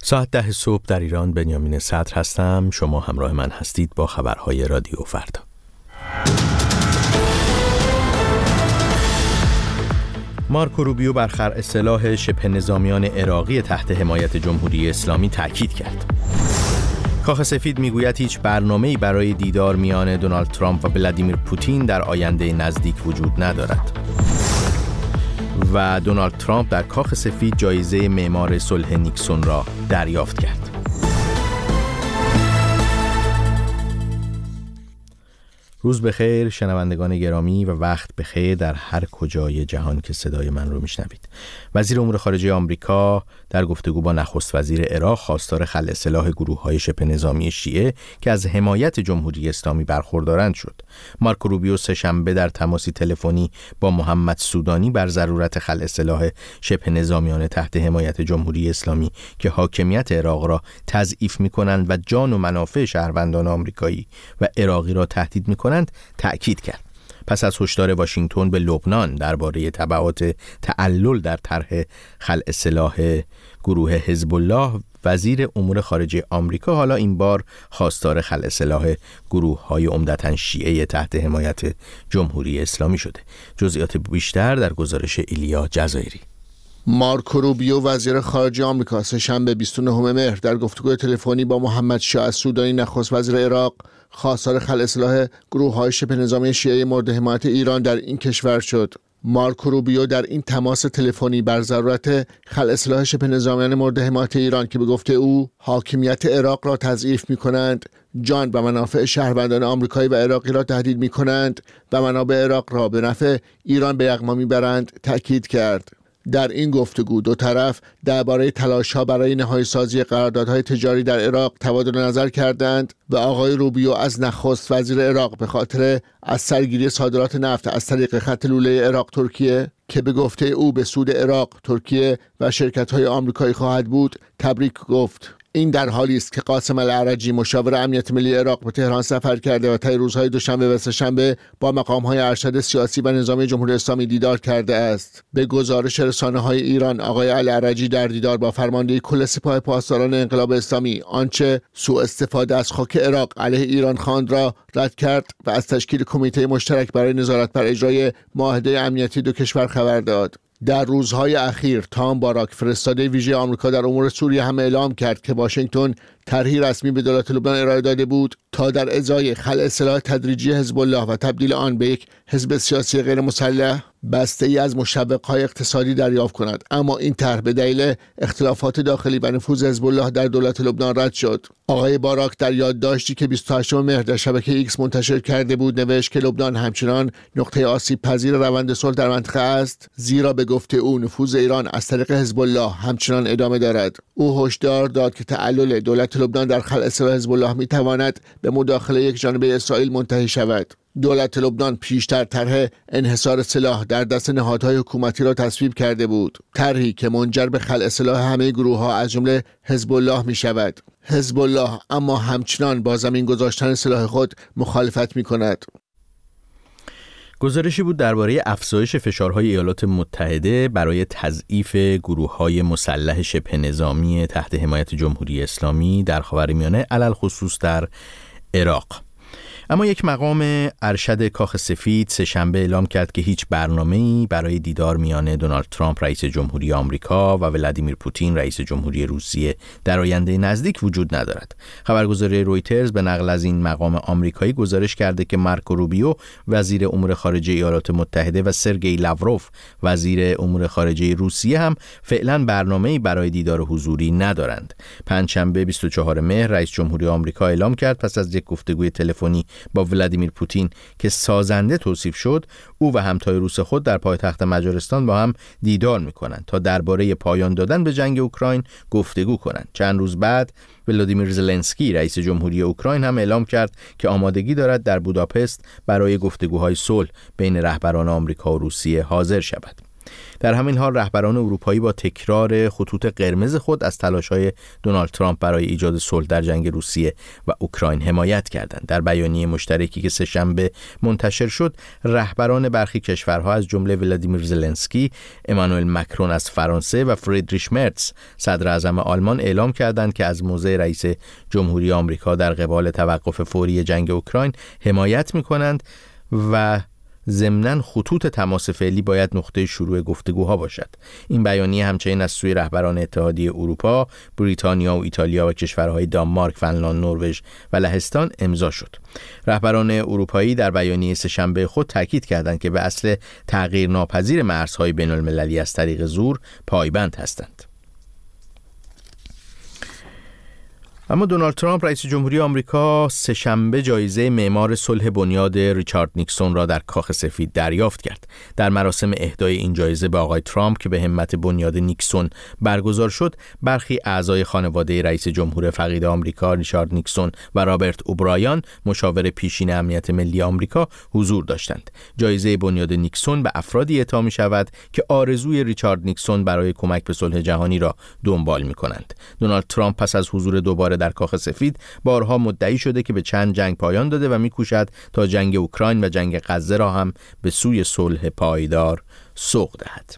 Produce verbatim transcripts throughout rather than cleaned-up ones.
ساعت ده صبح در ایران. بنیامین صدر هستم. شما همراه من هستید با خبرهای رادیو فردا. مارکو روبیو بر خلع سلاح شبه نظامیان عراقی تحت حمایت جمهوری اسلامی تاکید کرد. کاخ سفید میگوید هیچ برنامه‌ای برای دیدار میان دونالد ترامپ و ولادیمیر پوتین در آینده نزدیک وجود ندارد. و دونالد ترامپ در کاخ سفید جایزه معمار صلح نیکسون را دریافت کرد. روز بخیر شنوندگان گرامی و وقت بخیر در هر کجای جهان که صدای من رو میشنوید. وزیر امور خارجه آمریکا در گفتگو با نخست وزیر عراق خواستار خلع سلاح گروه‌های شبه نظامی شیعه که از حمایت جمهوری اسلامی برخوردارند شد. مارکو روبیو سه‌شنبه در تماسی تلفنی با محمد سودانی بر ضرورت خلع سلاح شبه نظامیان تحت حمایت جمهوری اسلامی که حاکمیت عراق را تضعیف می‌کنند و جان و منافع شهروندان آمریکایی و عراقی را تهدید می‌کنند تأکید کرد. پس از هشدار واشنگتن به لبنان درباره تبعات تعلل در طرح خلع سلاح گروه حزب الله، وزیر امور خارجه آمریکا حالا این بار خواستار خلع سلاح گروه‌های عمدتاً شیعه تحت حمایت جمهوری اسلامی شده. جزئیات بیشتر در گزارش ایلیا جزایری. مارکو روبیو وزیر خارجه آمریکا سه‌شنبه بیست و نهم مهر در گفتگوی تلفنی با محمد شاه السودانی نخست وزیر عراق خواستار خلع سلاح گروه‌های شبه نظامی شیعه مورد حمایت ایران در این کشور شد. مارکو روبیو در این تماس تلفنی بر ضرورت خلع سلاح شبه نظامیان مورد حمایت ایران که به گفته او حاکمیت عراق را تضعیف می‌کنند، جان و منافع شهروندان آمریکایی و عراقی را تهدید می‌کنند و منابع عراق را به نفع ایران به یغما می‌برند تأکید کرد. در این گفتگو دو طرف درباره تلاش‌ها برای نهایی‌سازی قراردادهای تجاری در عراق تبادل نظر کردند و آقای روبیو از نخست وزیر عراق به خاطر از سرگیری صادرات نفت از طریق خط لوله عراق ترکیه که به گفته او به سود عراق، ترکیه و شرکت‌های آمریکایی خواهد بود تبریک گفت. این در حالی است که قاسم العرجی مشاور امنیت ملی عراق به تهران سفر کرده و طی روزهای دوشنبه و سه‌شنبه با مقام‌های ارشد سیاسی و نظامی جمهوری اسلامی دیدار کرده است. به گزارش رسانه‌های ایران، آقای العرجی در دیدار با فرمانده کل سپاه پاسداران انقلاب اسلامی آنچه سوء استفاده از خاک عراق علیه ایران خواند را رد کرد و از تشکیل کمیته مشترک برای نظارت بر اجرای معاهده امنیتی دو کشور خبر داد. در روزهای اخیر تام باراک فرستاده ویژه آمریکا در امور سوریه هم اعلام کرد که واشنگتن طرحی رسمی به دولت لبنان ارائه داده بود تا در ازای خلع سلاح تدریجی حزب الله و تبدیل آن به یک حزب سیاسی غیر مسلح بسته‌ای از مشوق‌های اقتصادی دریافت کند، اما این طرح به دلیل اختلافات داخلی و نفوذ حزب الله در دولت لبنان رد شد. آقای باراک در یادداشتی که بیست و هشتم مهر در شبکه ایکس منتشر کرده بود نوشت که لبنان همچنان نقطه آسیب پذیر روند صلح در منطقه است، زیرا به گفته او نفوذ ایران از طریق حزب الله همچنان ادامه دارد. او هشدار داد که تعلل دولت لبنان در خلع سلاح حزب الله می‌تواند به مداخله یک جانبه اسرائیل منتهی شود. دولت لبنان پیشتر طرح انحصار سلاح در دست نهادهای حکومتی را تصویب کرده بود، طرحی که منجر به خلع سلاح همه گروه‌ها از جمله حزب الله می شود. حزب الله اما همچنان با زمین گذاشتن سلاح خود مخالفت می کند. گزارشی بود درباره افزایش فشارهای ایالات متحده برای تضعیف گروه‌های مسلح شبه نظامی تحت حمایت جمهوری اسلامی در خاورمیانه، علل خصوص در عراق. اما یک مقام ارشد کاخ سفید سه‌شنبه اعلام کرد که هیچ برنامه‌ای برای دیدار میان دونالد ترامپ رئیس جمهوری آمریکا و ولادیمیر پوتین رئیس جمهوری روسیه در آینده نزدیک وجود ندارد. خبرگزاری رویترز به نقل از این مقام آمریکایی گزارش کرده که مارکو روبیو وزیر امور خارجه ایالات متحده و سرگئی لاوروف وزیر امور خارجه روسیه هم فعلا برنامه‌ای برای دیدار حضوری ندارند. پنجشنبه بیست و چهارم مهر رئیس جمهوری آمریکا اعلام کرد پس از یک گفتگوی تلفنی با ولادیمیر پوتین که سازنده توصیف شد، او و همتای روس خود در پایتخت مجارستان با هم دیدار می‌کنند تا درباره پایان دادن به جنگ اوکراین گفتگو کنند. چند روز بعد ولادیمیر زلنسکی رئیس جمهوری اوکراین هم اعلام کرد که آمادگی دارد در بوداپست برای گفتگوهای صلح بین رهبران آمریکا و روسیه حاضر شود. در همین حال رهبران اروپایی با تکرار خطوط قرمز خود از تلاش‌های دونالد ترامپ برای ایجاد صلح در جنگ روسیه و اوکراین حمایت کردند. در بیانیه مشترکی که سه‌شنبه منتشر شد، رهبران برخی کشورها از جمله ولادیمیر زلنسکی، امانوئل مکرون از فرانسه و فریدریش مرتز صدر اعظم آلمان اعلام کردند که از موضع رئیس جمهوری آمریکا در قبال توقف فوری جنگ اوکراین حمایت می‌کنند و ضمناً خطوط تماس فعلی باید نقطه شروع گفتگوها باشد. این بیانیه همچنین از سوی رهبران اتحادیه اروپا، بریتانیا و ایتالیا و کشورهای دانمارک، فنلاند، نروژ و لهستان امضا شد. رهبران اروپایی در بیانیه سه‌شنبه خود تاکید کردند که به اصل تغییر ناپذیر مرزهای بین‌المللی از طریق زور پایبند هستند. اما دونالد ترامپ رئیس جمهوری آمریکا سه‌شنبه جایزه معمار صلح بنیاد ریچارد نیکسون را در کاخ سفید دریافت کرد. در مراسم اهدای این جایزه به آقای ترامپ که به همت بنیاد نیکسون برگزار شد، برخی اعضای خانواده رئیس جمهور فقید آمریکا ریچارد نیکسون و رابرت اوبرایان، مشاور پیشین امنیت ملی آمریکا، حضور داشتند. جایزه بنیاد نیکسون به افرادی اعطا می شود که آرزوی ریچارد نیکسون برای کمک به صلح جهانی را دنبال می کنند. دونالد ترامپ پس از حضور دوباره در کاخ سفید بارها مدعی شده که به چند جنگ پایان داده و می‌کوشد تا جنگ اوکراین و جنگ غزه را هم به سوی صلح پایدار سوق دهد.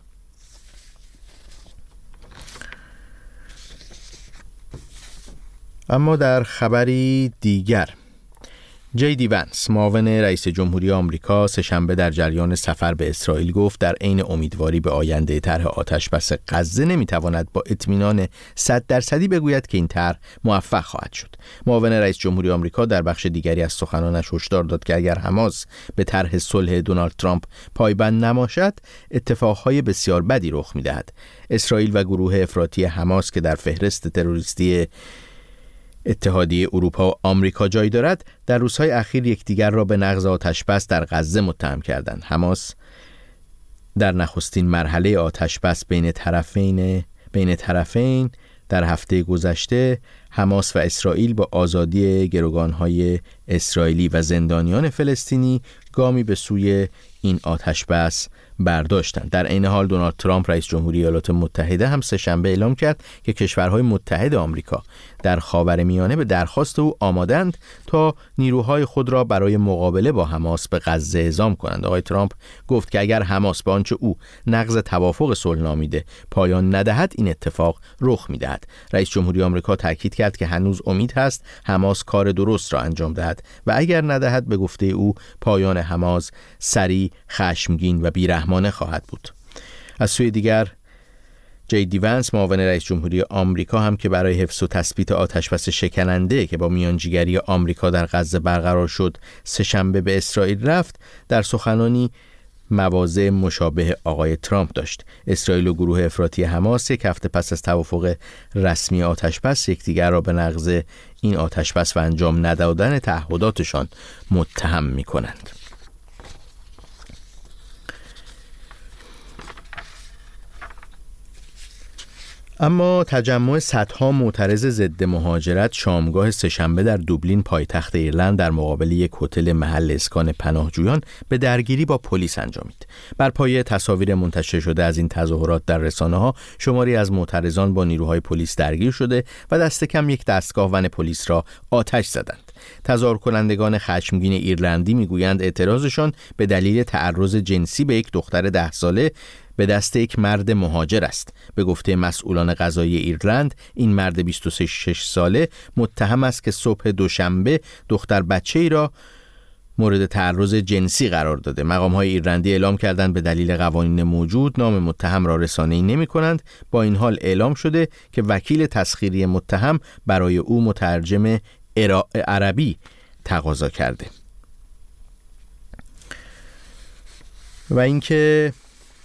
اما در خبری دیگر، جی دی ونس، معاون رئیس جمهوری آمریکا، سه‌شنبه در جریان سفر به اسرائیل گفت در عین امیدواری به آینده طرح آتش‌بس غزه نمی‌تواند با اطمینان صد درصدی بگوید که این طرح موفق خواهد شد. معاون رئیس جمهوری آمریکا در بخش دیگری از سخنانش هشدار داد که اگر حماس به طرح صلح دونالد ترامپ پایبند نباشد، اتفاقهای بسیار بدی رخ می‌دهد. اسرائیل و گروه افراطی حماس که در فهرست تروریستی اتحادیه اروپا و آمریکا جای دارد، در روزهای اخیر یکدیگر را به نقض آتش‌بس در غزه متهم کردند. حماس در نخستین مرحله آتش‌بس بین طرفین بین طرفین در هفته گذشته، حماس و اسرائیل با آزادی گروگان‌های اسرائیلی و زندانیان فلسطینی گامی به سوی این آتش‌بس برداشتند. در عین حال دونالد ترامپ رئیس جمهوری ایالات متحده هم سه‌شنبه اعلام کرد که کشورهای متحد آمریکا در خاورمیانه به درخواست او آمادند تا نیروهای خود را برای مقابله با حماس به غزه اعزام کنند. آقای ترامپ گفت که اگر حماس به آنچه او نقض توافق صلح نامیده پایان ندهد، این اتفاق رخ می‌دهد. رئیس جمهوری آمریکا تاکید کرد که هنوز امید هست حماس کار درست را انجام دهد و اگر ندهد، به گفته او، پایان حماس سریع، خشمگین و بیرحمانه خواهد بود. از سوی دیگر، جی دی ونس، معاون رئیس جمهوری آمریکا، هم که برای حفظ و تثبیت آتش‌بس شکننده که با میانجیگری آمریکا در غزه برقرار شد سه‌شنبه به اسرائیل رفت، در سخنانی مواضع مشابه آقای ترامپ داشت. اسرائیل و گروه افراطی حماس یک هفته پس از توافق رسمی آتش‌بس یکدیگر را به نقض این آتش‌بس و انجام ندادن تعهداتشان متهم می‌کنند. اما تجمع صدها معترض ضد مهاجرت شامگاه سه‌شنبه در دوبلین پایتخت ایرلند در مقابل یک هتل محل اسکان پناهجویان به درگیری با پلیس انجامید. بر پایه تصاویر منتشر شده از این تظاهرات در رسانه‌ها، شماری از معترضان با نیروهای پلیس درگیر شده و دست کم یک دستگاه ون پلیس را آتش زدند. تظاهر کنندگان خشمگین ایرلندی میگویند اعتراضشان به دلیل تعرض جنسی به یک دختر ده ساله به دست یک مرد مهاجر است. به گفته مسئولان قضایی ایرلند، این مرد بیست و شش ساله متهم است که صبح دوشنبه دختر بچه‌ای را مورد تعرض جنسی قرار داده. مقام‌های ایرلندی اعلام کردند به دلیل قوانین موجود نام متهم را رسانه‌ای نمی‌کنند. با این حال اعلام شده که وکیل تسخیری متهم برای او مترجم عربی تقاضا کرده. و اینکه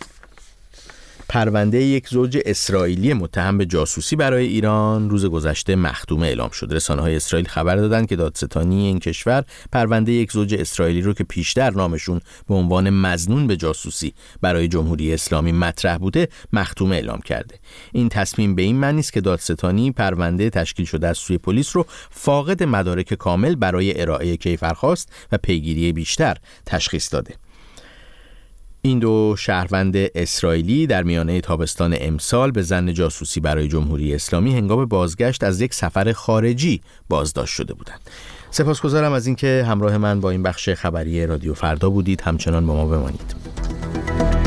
پرونده یک زوج اسرائیلی متهم به جاسوسی برای ایران روز گذشته مختومه اعلام شد. رسانه‌های اسرائیل خبر دادند که دادستانی این کشور پرونده یک زوج اسرائیلی رو که پیشتر نامشون به عنوان مظنون به جاسوسی برای جمهوری اسلامی مطرح بوده مختومه اعلام کرده. این تصمیم به این معنی است که دادستانی پرونده تشکیل شده از سوی پلیس رو فاقد مدارک کامل برای ارائه کیفرخواست و پیگیری بیشتر تشخیص داده. این دو شهروند اسرائیلی در میانه تابستان امسال به ظن جاسوسی برای جمهوری اسلامی هنگام بازگشت از یک سفر خارجی بازداشت شده بودند. سپاسگزارم از اینکه همراه من با این بخش خبری رادیو فردا بودید. همچنان با ما بمانید.